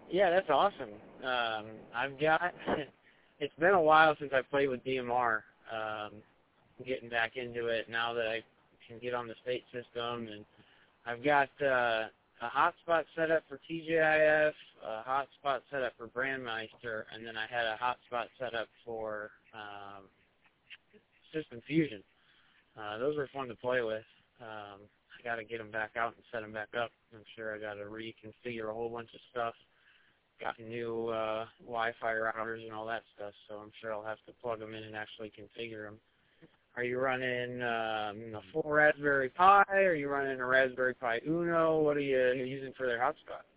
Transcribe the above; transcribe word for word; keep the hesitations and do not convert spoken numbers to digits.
Yeah, that's awesome. Um, I've got, it's been a while since I played with D M R. Um, getting back into it now that I can get on the state system, and I've got uh, a hotspot set up for T J I F, a hotspot set up for Brandmeister, and then I had a hotspot set up for um, System Fusion. Uh, those were fun to play with. Um, I got to get them back out and set them back up. I'm sure I got to reconfigure a whole bunch of stuff. Got new uh, Wi-Fi routers and all that stuff, so I'm sure I'll have to plug them in and actually configure them. Are you running um, a full Raspberry Pi? Are you running a Raspberry Pi Uno? What are you using for their hotspot?